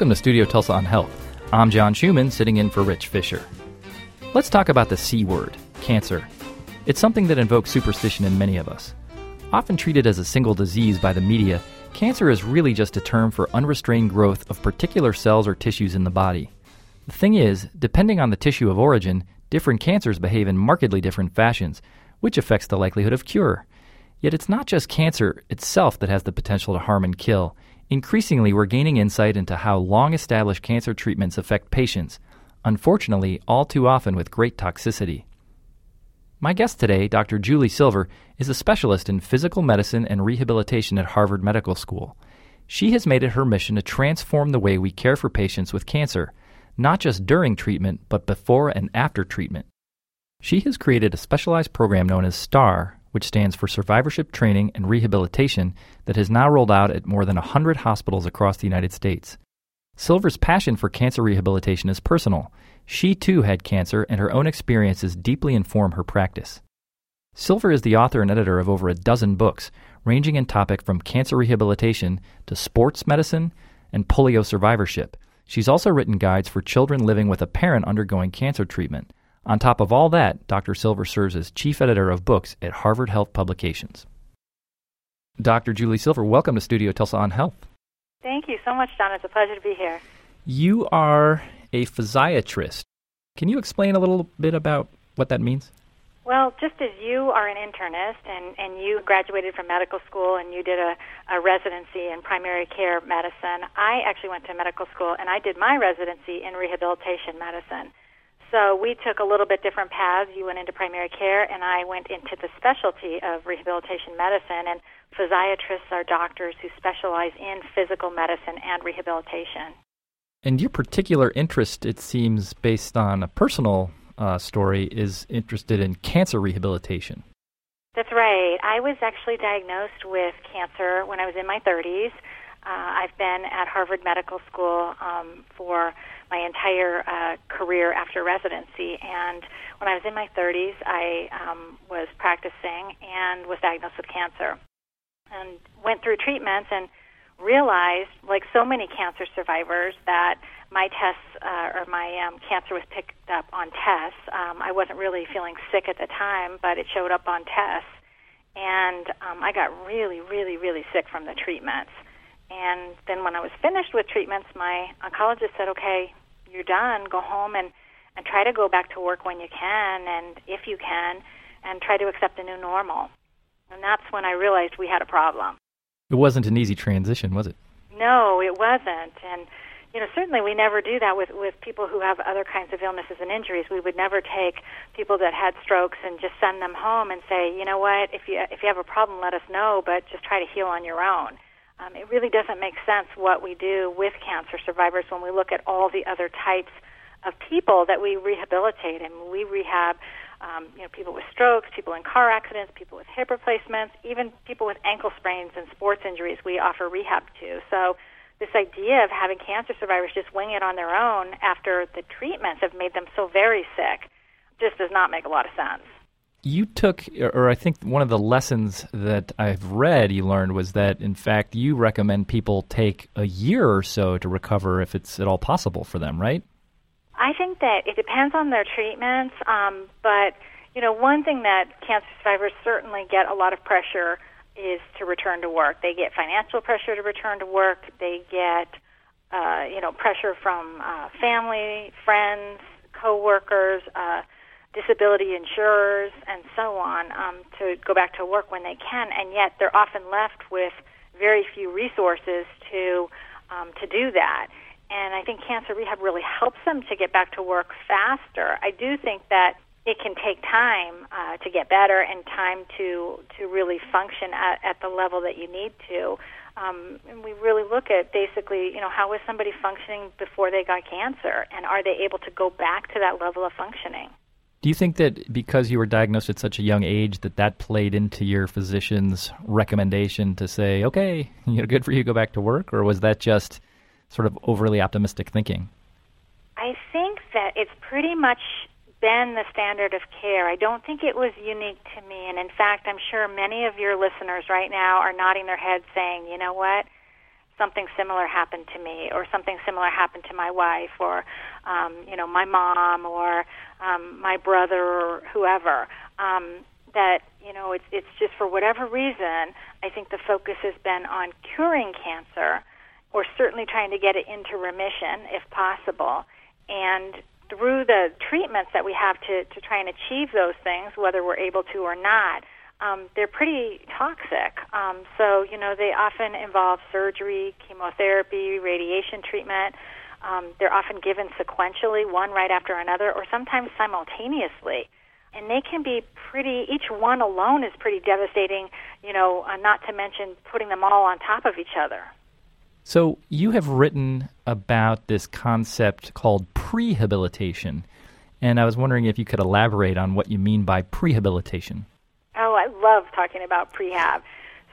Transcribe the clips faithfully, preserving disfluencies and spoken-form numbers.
Welcome to Studio Tulsa on Health. I'm John Schumann, sitting in for Rich Fisher. Let's talk about the C word, cancer. It's something that invokes superstition in many of us. Often treated as a single disease by the media, cancer is really just a term for unrestrained growth of particular cells or tissues in the body. The thing is, depending on the tissue of origin, different cancers behave in markedly different fashions, which affects the likelihood of cure. Yet it's not just cancer itself that has the potential to harm and kill. Increasingly, we're gaining insight into how long-established cancer treatments affect patients, unfortunately, all too often with great toxicity. My guest today, Doctor Julie Silver, is a specialist in physical medicine and rehabilitation at Harvard Medical School. She has made it her mission to transform the way we care for patients with cancer, not just during treatment, but before and after treatment. She has created a specialized program known as STAR, which stands for Survivorship Training and Rehabilitation, that has now rolled out at more than one hundred hospitals across the United States. Silver's passion for cancer rehabilitation is personal. She, too, had cancer, and her own experiences deeply inform her practice. Silver is the author and editor of over a dozen books, ranging in topic from cancer rehabilitation to sports medicine and polio survivorship. She's also written guides for children living with a parent undergoing cancer treatment. On top of all that, Doctor Silver serves as chief editor of books at Harvard Health Publications. Doctor Julie Silver, welcome to Studio Tulsa on Health. Thank you so much, John. It's a pleasure to be here. You are a physiatrist. Can you explain a little bit about what that means? Well, just as you are an internist and, and you graduated from medical school and you did a, a residency in primary care medicine, I actually went to medical school and I did my residency in rehabilitation medicine. So we took a little bit different paths. You went into primary care, and I went into the specialty of rehabilitation medicine, and physiatrists are doctors who specialize in physical medicine and rehabilitation. And your particular interest, it seems, based on a personal uh, story, is interested in cancer rehabilitation. That's right. I was actually diagnosed with cancer when I was in my thirties. Uh, I've been at Harvard Medical School um, for my entire uh, career after residency, and when I was in my thirties, I um, was practicing and was diagnosed with cancer, and went through treatments and realized, like so many cancer survivors, that my tests uh, or my um, cancer was picked up on tests. Um, I wasn't really feeling sick at the time, but it showed up on tests, and um, I got really, really, really sick from the treatments. And then when I was finished with treatments, my oncologist said, okay, you're done, go home and, and try to go back to work when you can, and if you can, and try to accept a new normal. And that's when I realized we had a problem. It wasn't an easy transition, was it? No, it wasn't. And, you know, certainly we never do that with, with people who have other kinds of illnesses and injuries. We would never take people that had strokes and just send them home and say, you know what, if you, if you have a problem, let us know, but just try to heal on your own. Um, it really doesn't make sense what we do with cancer survivors when we look at all the other types of people that we rehabilitate. And we rehab um, you know, people with strokes, people in car accidents, people with hip replacements, even people with ankle sprains and sports injuries we offer rehab to. So this idea of having cancer survivors just wing it on their own after the treatments have made them so very sick just does not make a lot of sense. You took, or I think one of the lessons that I've read you learned was that, in fact, you recommend people take a year or so to recover if it's at all possible for them, right? I think that it depends on their treatments, um, but, you know, one thing that cancer survivors certainly get a lot of pressure is to return to work. They get financial pressure to return to work. They get, uh, you know, pressure from uh, family, friends, coworkers, uh disability insurers, and so on, um, to go back to work when they can, and yet they're often left with very few resources to um, to do that. And I think cancer rehab really helps them to get back to work faster. I do think that it can take time uh, to get better and time to to really function at, at the level that you need to. Um, and we really look at basically, you know, how was somebody functioning before they got cancer, and are they able to go back to that level of functioning? Do you think that because you were diagnosed at such a young age that that played into your physician's recommendation to say, okay, you know, good for you, go back to work, or was that just sort of overly optimistic thinking? I think that it's pretty much been the standard of care. I don't think it was unique to me, and in fact, I'm sure many of your listeners right now are nodding their heads saying, you know what, something similar happened to me, or something similar happened to my wife, or, um, you know, my mom, or um, my brother, or whoever. Um, that, you know, it's, it's just for whatever reason, I think the focus has been on curing cancer, or certainly trying to get it into remission if possible. And through the treatments that we have to, to try and achieve those things, whether we're able to or not, um, they're pretty toxic. Um, so, you know, they often involve surgery, chemotherapy, radiation treatment. Um, they're often given sequentially, one right after another, or sometimes simultaneously. And they can be pretty, each one alone is pretty devastating, you know, uh, not to mention putting them all on top of each other. So you have written about this concept called prehabilitation, and I was wondering if you could elaborate on what you mean by prehabilitation. Oh, I love talking about prehab.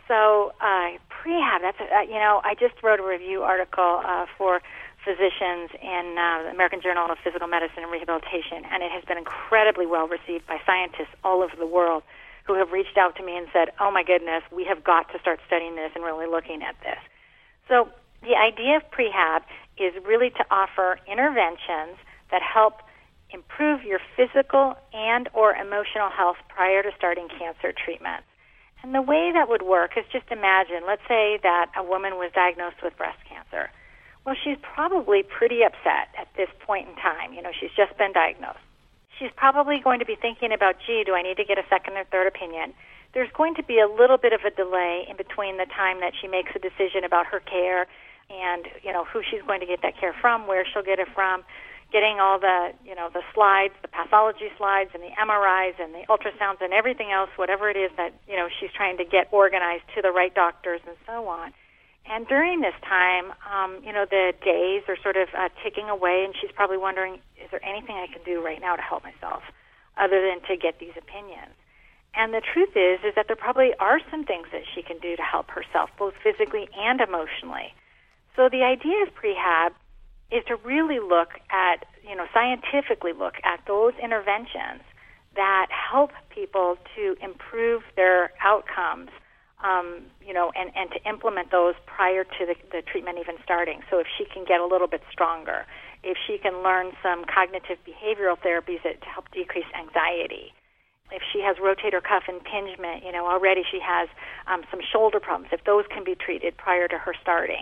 So uh, prehab, that's, a, uh, you know, I just wrote a review article uh, for physicians in uh, the American Journal of Physical Medicine and Rehabilitation, and it has been incredibly well received by scientists all over the world who have reached out to me and said, oh my goodness, we have got to start studying this and really looking at this. So the idea of prehab is really to offer interventions that help improve your physical and or emotional health prior to starting cancer treatment. And the way that would work is, just imagine, let's say that a woman was diagnosed with breast cancer. Well, she's probably pretty upset at this point in time. You know, she's just been diagnosed. She's probably going to be thinking about, gee, do I need to get a second or third opinion? There's going to be a little bit of a delay in between the time that she makes a decision about her care and, you know, who she's going to get that care from, where she'll get it from, getting all the, you know, the slides, the pathology slides and the M R Is and the ultrasounds and everything else, whatever it is that, you know, she's trying to get organized to the right doctors and so on. And during this time, um, you know, the days are sort of uh, ticking away, and she's probably wondering, is there anything I can do right now to help myself other than to get these opinions? And the truth is, is that there probably are some things that she can do to help herself, both physically and emotionally. So the idea of prehab is to really look at, you know, scientifically look at those interventions that help people to improve their outcomes, um, you know, and, and to implement those prior to the, the treatment even starting. So if she can get a little bit stronger, if she can learn some cognitive behavioral therapies that, to help decrease anxiety, if she has rotator cuff impingement, you know, already she has um, some shoulder problems, if those can be treated prior to her starting.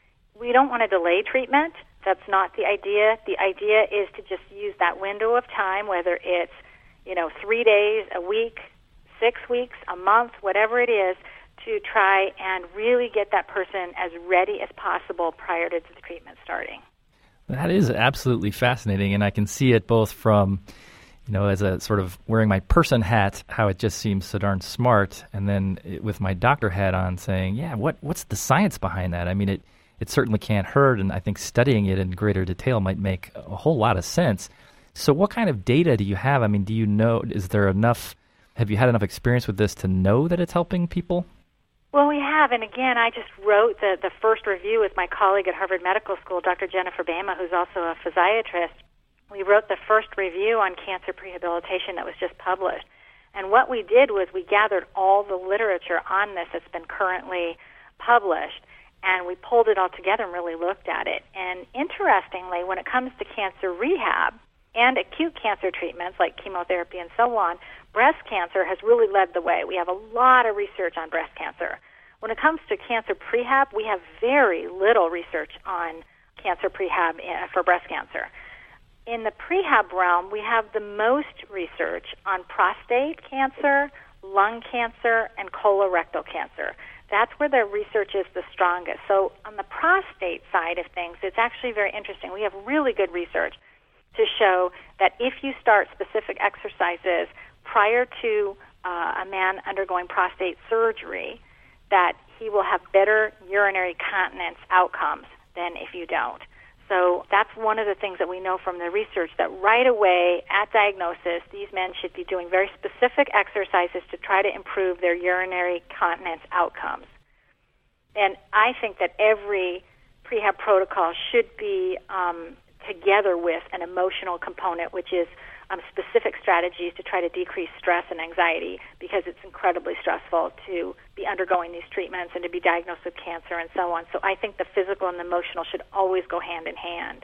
We don't want to delay treatment. That's not the idea. The idea is to just use that window of time, whether it's, you know, three days, a week, six weeks, a month, whatever it is, to try and really get that person as ready as possible prior to the treatment starting. That is absolutely fascinating, and I can see it both from, you know, as a sort of wearing my person hat, how it just seems so darn smart, and then it, with my doctor hat on saying, yeah, what what's the science behind that? I mean, it, it certainly can't hurt, and I think studying it in greater detail might make a whole lot of sense. So what kind of data do you have? I mean, do you know, is there enough, have you had enough experience with this to know that it's helping people? Well, we have, and again, I just wrote the, the first review with my colleague at Harvard Medical School, Doctor Jennifer Bama, who's also a physiatrist. We wrote the first review on cancer prehabilitation that was just published. And what we did was we gathered all the literature on this that's been currently published, and we pulled it all together and really looked at it. And interestingly, when it comes to cancer rehab and acute cancer treatments like chemotherapy and so on, breast cancer has really led the way. We have a lot of research on breast cancer. When it comes to cancer prehab, we have very little research on cancer prehab for breast cancer. In the prehab realm, we have the most research on prostate cancer, lung cancer, and colorectal cancer. That's where the research is the strongest. So on the prostate side of things, it's actually very interesting. We have really good research to show that if you start specific exercises prior to uh, a man undergoing prostate surgery, that he will have better urinary continence outcomes than if you don't. So that's one of the things that we know from the research, that right away at diagnosis, these men should be doing very specific exercises to try to improve their urinary continence outcomes. And I think that every prehab protocol should be um, together with an emotional component, which is um, specific strategies to try to decrease stress and anxiety, because it's incredibly stressful to be undergoing these treatments and to be diagnosed with cancer and so on. So I think the physical and the emotional should always go hand in hand.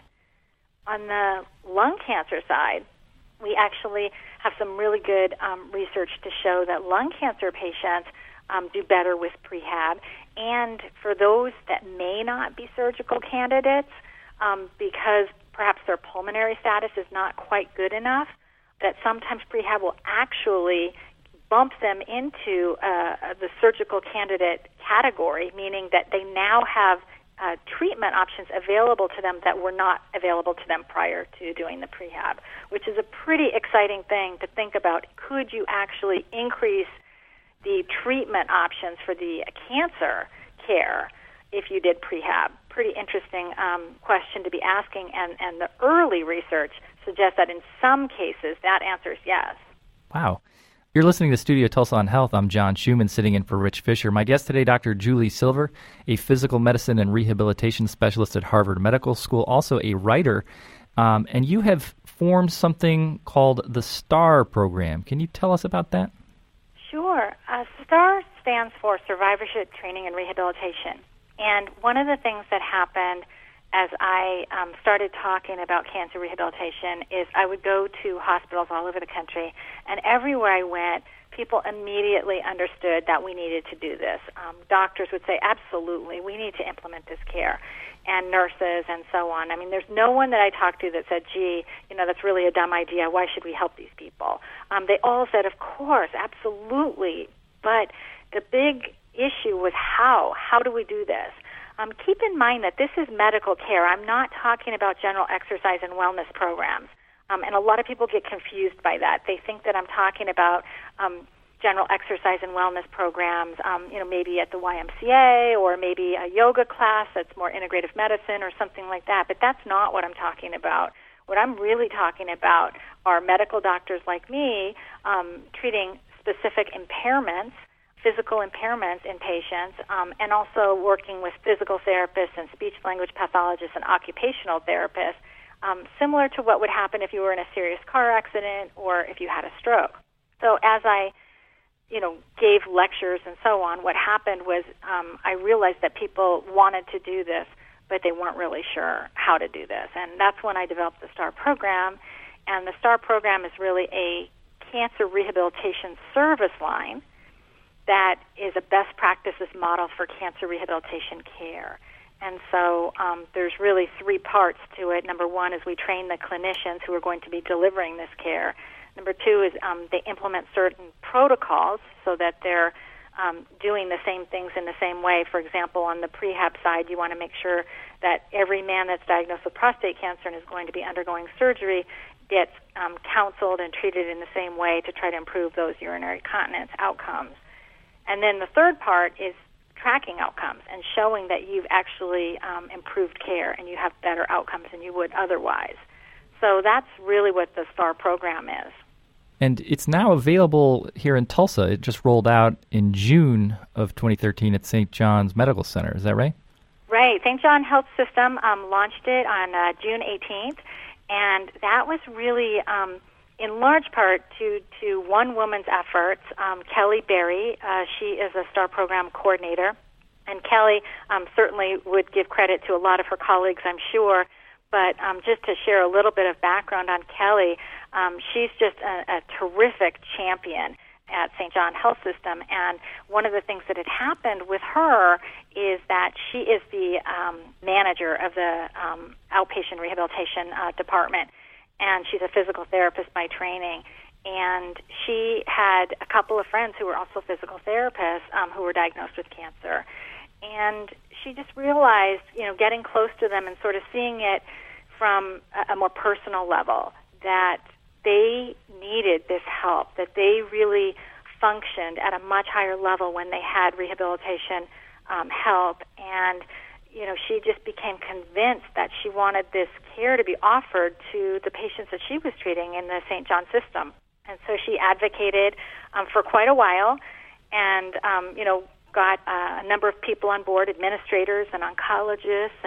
On the lung cancer side, we actually have some really good um, research to show that lung cancer patients um, do better with prehab. And for those that may not be surgical candidates, um, because perhaps their pulmonary status is not quite good enough, that sometimes prehab will actually bump them into uh, the surgical candidate category, meaning that they now have uh, treatment options available to them that were not available to them prior to doing the prehab, which is a pretty exciting thing to think about. Could you actually increase the treatment options for the cancer care if you did prehab? Pretty interesting um, question to be asking, and, and the early research suggests that in some cases that answer is yes. Wow. You're listening to Studio Tulsa on Health. I'm John Schumann, sitting in for Rich Fisher. My guest today, Doctor Julie Silver, a physical medicine and rehabilitation specialist at Harvard Medical School, also a writer, um, and you have formed something called the STAR program. Can you tell us about that? Sure. Uh, STAR stands for Survivorship Training and Rehabilitation. And one of the things that happened as I um, started talking about cancer rehabilitation is I would go to hospitals all over the country, and everywhere I went, people immediately understood that we needed to do this. Um, doctors would say, absolutely, we need to implement this care, and nurses and so on. I mean, there's no one that I talked to that said, gee, you know, that's really a dumb idea. Why should we help these people? Um, they all said, of course, absolutely. But the big issue was how. How do we do this? Um, keep in mind that this is medical care. I'm not talking about general exercise and wellness programs. Um, and a lot of people get confused by that. They think that I'm talking about um, general exercise and wellness programs, um, you know, maybe at the Y M C A or maybe a yoga class that's more integrative medicine or something like that. But that's not what I'm talking about. What I'm really talking about are medical doctors like me um, treating specific impairments, physical impairments in patients, um, and also working with physical therapists and speech-language pathologists and occupational therapists, um, similar to what would happen if you were in a serious car accident or if you had a stroke. So as I, you know, gave lectures and so on, what happened was um, I realized that people wanted to do this, but they weren't really sure how to do this. And that's when I developed the STAR program. And the STAR program is really a cancer rehabilitation service line that is a best practices model for cancer rehabilitation care. And so um, there's really three parts to it. Number one is we train the clinicians who are going to be delivering this care. Number two is um, they implement certain protocols so that they're um, doing the same things in the same way. For example, on the prehab side, you want to make sure that every man that's diagnosed with prostate cancer and is going to be undergoing surgery gets um, counseled and treated in the same way to try to improve those urinary continence outcomes. And then the third part is tracking outcomes and showing that you've actually um, improved care and you have better outcomes than you would otherwise. So that's really what the STAR program is. And it's now available here in Tulsa. It just rolled out in June of twenty thirteen at Saint John's Medical Center. Is that right? Right. Saint John Health System um, launched it on uh, June eighteenth, and that was really um, in large part to, to one woman's efforts, um, Kelly Berry. Uh, she is a STAR program coordinator, and Kelly um, certainly would give credit to a lot of her colleagues, I'm sure. But um, just to share a little bit of background on Kelly, um, she's just a, a terrific champion at Saint John Health System. And one of the things that had happened with her is that she is the um, manager of the um, outpatient rehabilitation uh, department, and she's a physical therapist by training. And she had a couple of friends who were also physical therapists um, who were diagnosed with cancer. And she just realized, you know, getting close to them and sort of seeing it from a, a more personal level, that they needed this help, that they really functioned at a much higher level when they had rehabilitation um, help. And, you know, she just became convinced that she wanted this care to be offered to the patients that she was treating in the Saint John system. And so she advocated um, for quite a while and, um, you know, got uh, a number of people on board, administrators and oncologists and,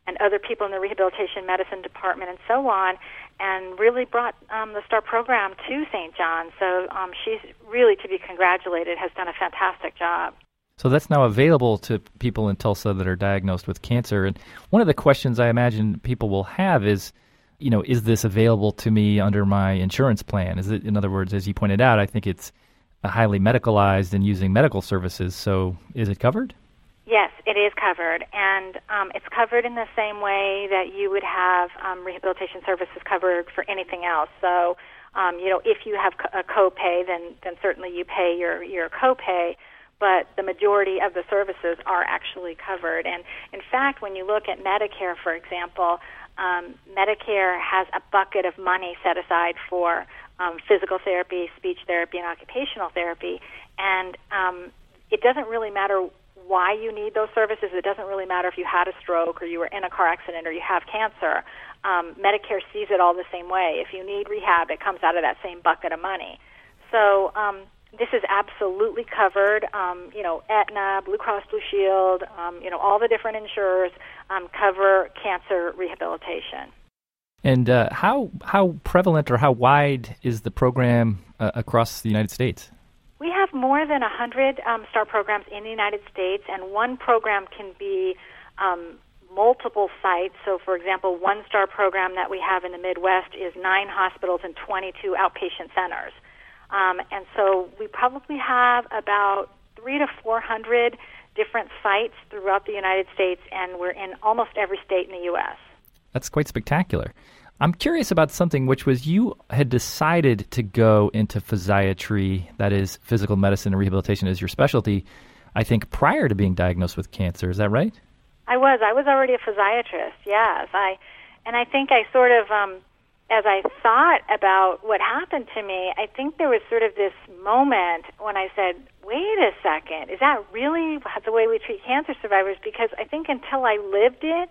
and other people in the rehabilitation medicine department and so on, and really brought um, the STAR program to Saint John. So um, she's really to be congratulated, has done a fantastic job. So that's now available to people in Tulsa that are diagnosed with cancer. And one of the questions I imagine people will have is, you know, is this available to me under my insurance plan? Is it, in other words, as you pointed out, I think it's highly medicalized and using medical services. So is it covered? Yes, it is covered, and um, it's covered in the same way that you would have um, rehabilitation services covered for anything else. So, um, you know, if you have a copay, then then certainly you pay your your copay, but the majority of the services are actually covered. And in fact, when you look at Medicare, for example, um, Medicare has a bucket of money set aside for um, physical therapy, speech therapy, and occupational therapy, and um, it doesn't really matter why you need those services. It doesn't really matter if you had a stroke or you were in a car accident or you have cancer. Um, Medicare sees it all the same way. If you need rehab, it comes out of that same bucket of money. So um, this is absolutely covered. Um, you know, Aetna, Blue Cross Blue Shield, um, you know, all the different insurers um, cover cancer rehabilitation. And uh, how how prevalent or how wide is the program uh, across the United States? We have more than one hundred um, STAR programs in the United States, and one program can be um, multiple sites. So, for example, one STAR program that we have in the Midwest is nine hospitals and twenty-two outpatient centers. Um, and so we probably have about three to four hundred different sites throughout the United States, and we're in almost every state in the U S. That's quite spectacular. I'm curious about something, which was you had decided to go into physiatry, that is physical medicine and rehabilitation as your specialty, I think prior to being diagnosed with cancer. Is that right? I was. I was already a physiatrist, yes. I, and I think I sort of, um, as I thought about what happened to me, I think there was sort of this moment when I said, wait a second, is that really the way we treat cancer survivors? Because I think until I lived it,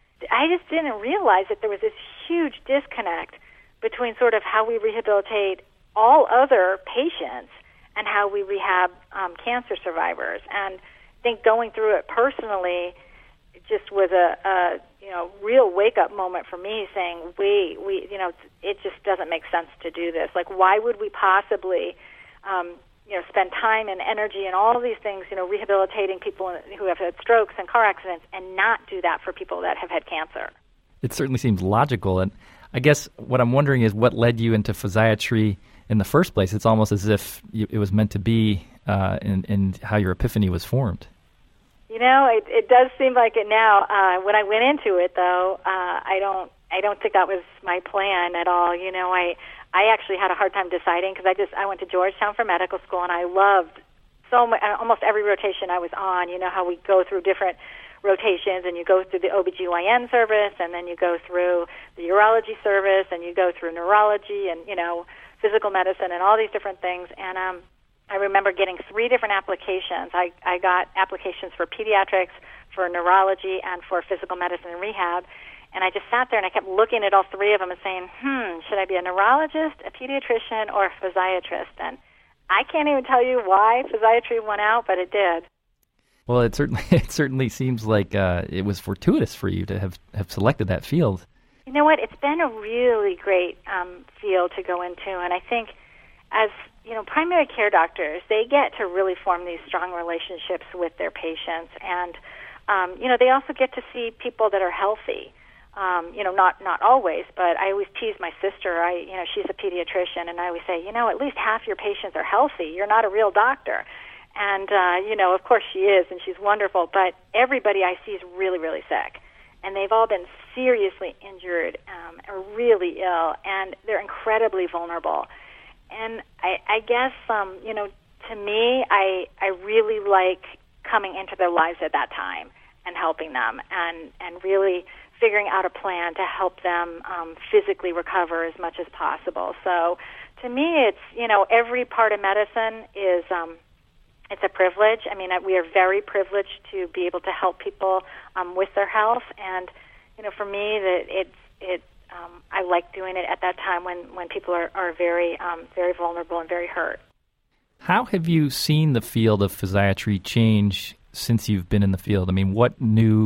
I just didn't realize that there was this huge disconnect between sort of how we rehabilitate all other patients and how we rehab um, cancer survivors. And I think going through it personally, it just was a, a you know real wake up moment for me, saying, "Wait, we you know it just doesn't make sense to do this. Like, why would we possibly?" Um, you know, spend time and energy and all of these things, you know, rehabilitating people who have had strokes and car accidents, and not do that for people that have had cancer. It certainly seems logical. And I guess what I'm wondering is what led you into physiatry in the first place. It's almost as if you, it was meant to be uh, in, in how your epiphany was formed. You know, it, it does seem like it now. Uh, when I went into it, though, uh, I don't I don't think that was my plan at all. You know, I... I actually had a hard time deciding because I just I went to Georgetown for medical school, and I loved so much, almost every rotation I was on. You know how we go through different rotations, and you go through the O B G Y N service, and then you go through the urology service, and you go through neurology and, you know, physical medicine and all these different things. And um, I remember getting three different applications. I, I got applications for pediatrics, for neurology, and for physical medicine and rehab. And I just sat there and I kept looking at all three of them and saying, hmm, should I be a neurologist, a pediatrician, or a physiatrist? And I can't even tell you why physiatry won out, but it did. Well, it certainly it certainly seems like uh, it was fortuitous for you to have, have selected that field. You know what? It's been a really great um, field to go into. And I think as, you know, primary care doctors, they get to really form these strong relationships with their patients. And, um, you know, they also get to see people that are healthy. Um, you know, not not always, but I always tease my sister. I, you know, she's a pediatrician, and I always say, you know, at least half your patients are healthy. You're not a real doctor, and uh, you know, of course she is, and she's wonderful. But everybody I see is really, really sick, and they've all been seriously injured um, or really ill, and they're incredibly vulnerable. And I, I guess, um, you know, to me, I I really like coming into their lives at that time and helping them, and and really figuring out a plan to help them um, physically recover as much as possible. So to me, it's, you know, every part of medicine is, um, it's a privilege. I mean, we are very privileged to be able to help people um, with their health. And, you know, for me, that it's, it, um, I like doing it at that time when, when people are, are very, um, very vulnerable and very hurt. How have you seen the field of physiatry change since you've been in the field? I mean, what new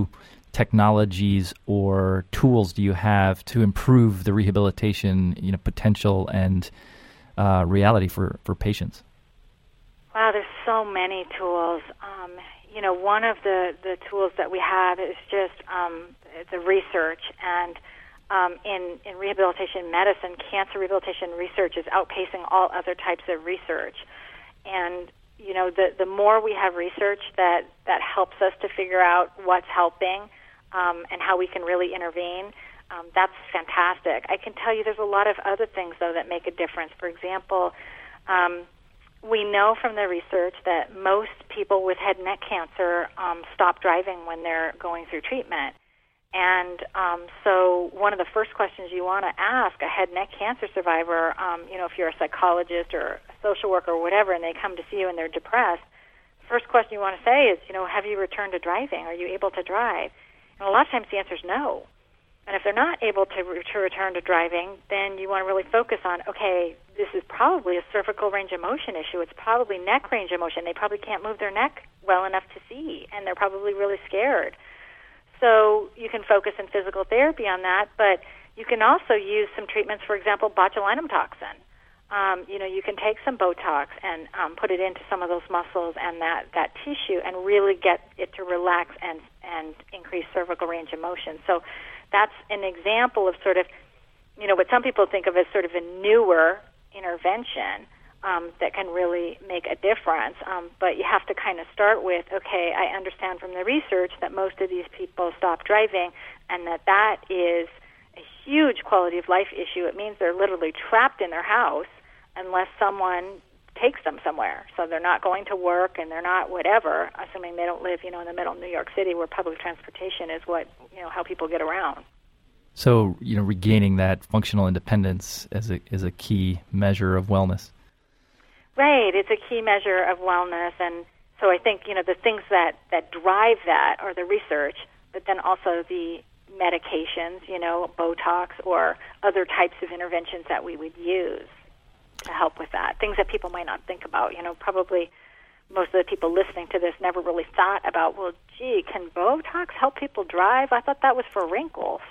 technologies or tools do you have to improve the rehabilitation, you know, potential and uh, reality for, for patients? Wow, there's so many tools. Um, you know, one of the, the tools that we have is just um, the research. And um, in, in rehabilitation medicine, cancer rehabilitation research is outpacing all other types of research. And, you know, the, the more we have research that, that helps us to figure out what's helping um, and how we can really intervene, um, that's fantastic. I can tell you there's a lot of other things, though, that make a difference. For example, um, we know from the research that most people with head and neck cancer um, stop driving when they're going through treatment. And um, so one of the first questions you want to ask a head and neck cancer survivor, um, you know, if you're a psychologist or a social worker or whatever, and they come to see you and they're depressed, the first question you want to say is, you know, have you returned to driving? Are you able to drive? And a lot of times the answer is no. And if they're not able to, re- to return to driving, then you want to really focus on, okay, this is probably a cervical range of motion issue. It's probably neck range of motion. They probably can't move their neck well enough to see, and they're probably really scared. So you can focus in physical therapy on that, but you can also use some treatments, for example, botulinum toxin. Um, you know, you can take some Botox and um, put it into some of those muscles and that, that tissue and really get it to relax and, and increase cervical range of motion. So that's an example of sort of, you know, what some people think of as sort of a newer intervention um, that can really make a difference. Um, but you have to kind of start with, okay, I understand from the research that most of these people stop driving and that that is a huge quality of life issue. It means they're literally trapped in their house unless someone takes them somewhere. So they're not going to work and they're not whatever, assuming they don't live, you know, in the middle of New York City where public transportation is what, you know, how people get around. So, you know, regaining that functional independence is a, is a key measure of wellness. Right. It's a key measure of wellness. And so I think, you know, the things that, that drive that are the research, but then also the medications, you know, Botox or other types of interventions that we would use to help with that. Things that people might not think about. You know, probably most of the people listening to this never really thought about, well, gee, can Botox help people drive? I thought that was for wrinkles.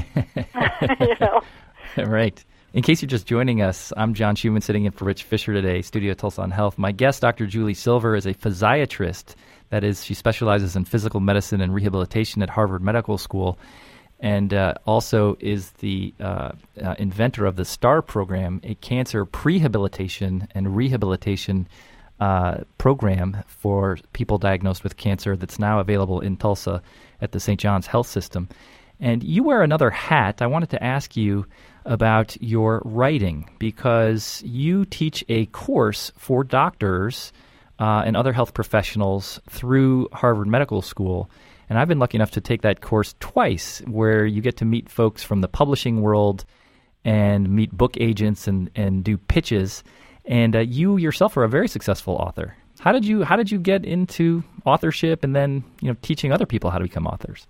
You know? Right. In case you're just joining us, I'm John Schumann sitting in for Rich Fisher today, Studio Tulsa on Health. My guest, Doctor Julie Silver, is a physiatrist. That is, she specializes in physical medicine and rehabilitation at Harvard Medical School, and uh, also is the uh, uh, inventor of the STAR program, a cancer prehabilitation and rehabilitation uh, program for people diagnosed with cancer that's now available in Tulsa at the Saint John's Health System. And you wear another hat. I wanted to ask you about your writing, because you teach a course for doctors uh, and other health professionals through Harvard Medical School. And I've been lucky enough to take that course twice, where you get to meet folks from the publishing world and meet book agents and, and do pitches. And uh, you yourself are a very successful author. How did you how did you get into authorship and then, you know, teaching other people how to become authors?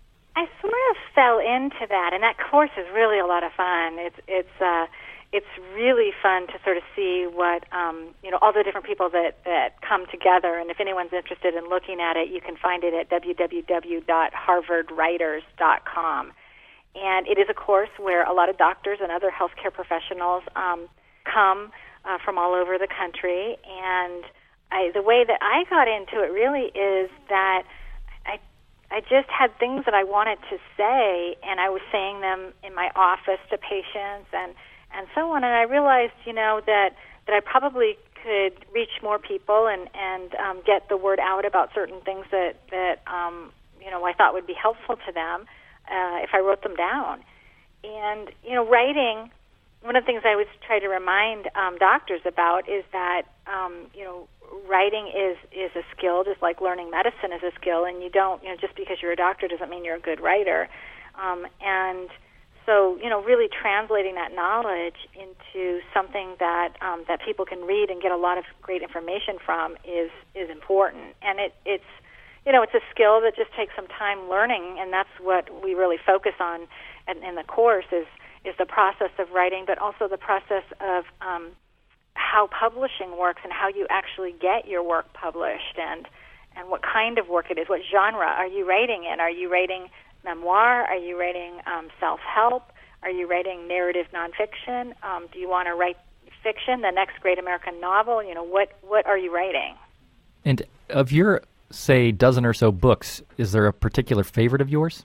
I sort of fell into that, and that course is really a lot of fun. It's it's uh, it's really fun to sort of see what um, you know, all the different people that, that come together. And if anyone's interested in looking at it, you can find it at w w w dot harvard writers dot com. And it is a course where a lot of doctors and other healthcare professionals um, come uh, from all over the country. And I, the way that I got into it really is that I I just had things that I wanted to say, and I was saying them in my office to patients and, and so on. And I realized, you know, that, that I probably could reach more people and, and um, get the word out about certain things that, that um, you know, I thought would be helpful to them uh, if I wrote them down. And, you know, writing, one of the things I always try to remind um, doctors about is that, um, you know, writing is, is a skill, just like learning medicine is a skill, and you don't, you know, just because you're a doctor doesn't mean you're a good writer. Um, and so, you know, really translating that knowledge into something that um, that people can read and get a lot of great information from is is important. And it, it's, you know, it's a skill that just takes some time learning, and that's what we really focus on in, in the course is is the process of writing, but also the process of um, how publishing works and how you actually get your work published, and and what kind of work it is. What genre are you writing in? Are you writing memoir? Are you writing um, self-help? Are you writing narrative nonfiction? Um, do you want to write fiction, the next great American novel? You know, what, what are you writing? And of your, say, dozen or so books, is there a particular favorite of yours?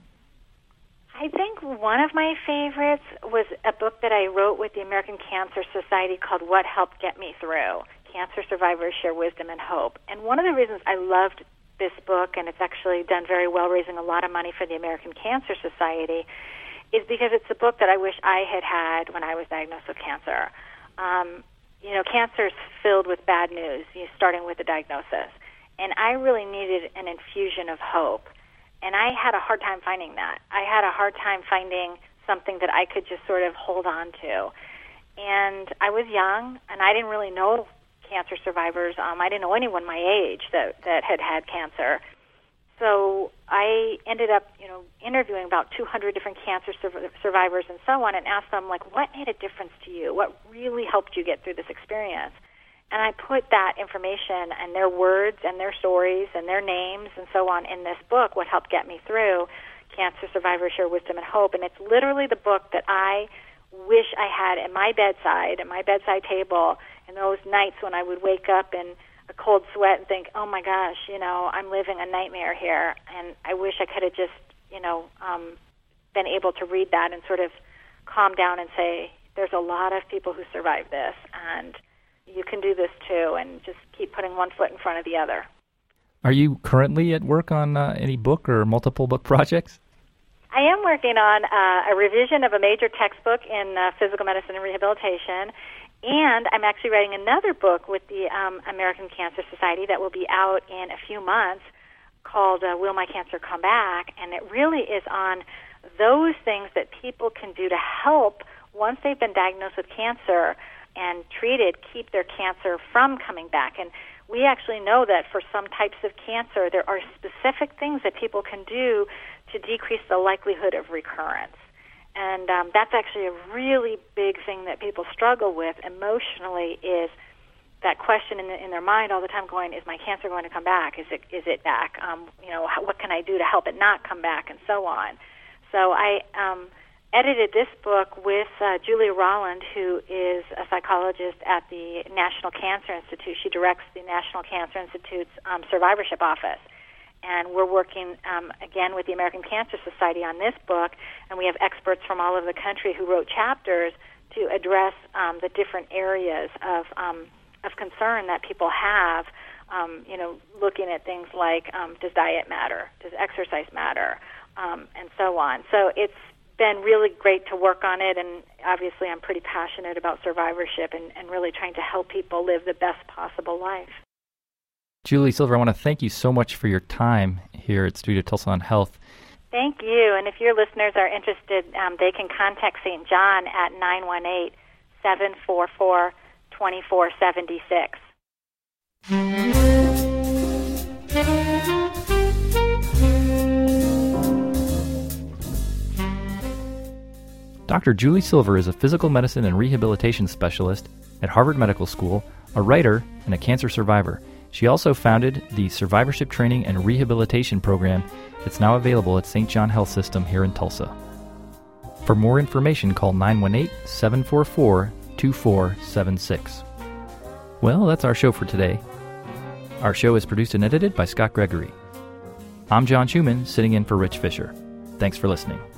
I think one of my favorites was a book that I wrote with the American Cancer Society called What Helped Get Me Through. Cancer Survivors Share Wisdom and Hope. And one of the reasons I loved this book, and it's actually done very well, raising a lot of money for the American Cancer Society, is because it's a book that I wish I had had when I was diagnosed with cancer. Um, you know, cancer is filled with bad news, you know, starting with the diagnosis. And I really needed an infusion of hope. And I had a hard time finding that. I had a hard time finding something that I could just sort of hold on to. And I was young, and I didn't really know cancer survivors. Um, I didn't know anyone my age that, that had had cancer. So I ended up, you know, interviewing about two hundred different cancer sur- survivors and so on, and asked them, like, what made a difference to you? What really helped you get through this experience? And I put that information and their words and their stories and their names and so on in this book, What Helped Get Me Through, Cancer Survivors Share Wisdom and Hope. And it's literally the book that I wish I had at my bedside, at my bedside table, in those nights when I would wake up in a cold sweat and think, oh my gosh, you know, I'm living a nightmare here. And I wish I could have just, you know, um, been able to read that and sort of calm down and say, there's a lot of people who survived this, and you can do this too, and just keep putting one foot in front of the other. Are you currently at work on uh, any book or multiple book projects? I am working on uh, a revision of a major textbook in uh, physical medicine and rehabilitation, and I'm actually writing another book with the um, American Cancer Society that will be out in a few months called uh, Will My Cancer Come Back? And it really is on those things that people can do to help once they've been diagnosed with cancer and treated, keep their cancer from coming back. And we actually know that for some types of cancer, there are specific things that people can do to decrease the likelihood of recurrence. And um, that's actually a really big thing that people struggle with emotionally, is that question in, the, in their mind all the time going, is my cancer going to come back? Is it is it back? Um, you know, how, what can I do to help it not come back, and so on. So I um, edited this book with uh, Julia Rolland, who is a psychologist at the National Cancer Institute. She directs the National Cancer Institute's um, survivorship office. And we're working, um, again, with the American Cancer Society on this book, and we have experts from all over the country who wrote chapters to address um, the different areas of um, of concern that people have, um, you know, looking at things like, um, does diet matter? Does exercise matter? Um, and so on. So it's been really great to work on it, and obviously I'm pretty passionate about survivorship and, and really trying to help people live the best possible life. Julie Silver, I want to thank you so much for your time here at Studio Tulsa on Health. Thank you. And if your listeners are interested, um, they can contact Saint John at nine one eight, seven four four, two four seven six. Doctor Julie Silver is a physical medicine and rehabilitation specialist at Harvard Medical School, a writer, and a cancer survivor. She also founded the Survivorship Training and Rehabilitation Program that's now available at Saint John Health System here in Tulsa. For more information, call nine one eight, seven four four, two four seven six. Well, that's our show for today. Our show is produced and edited by Scott Gregory. I'm John Schumann, sitting in for Rich Fisher. Thanks for listening.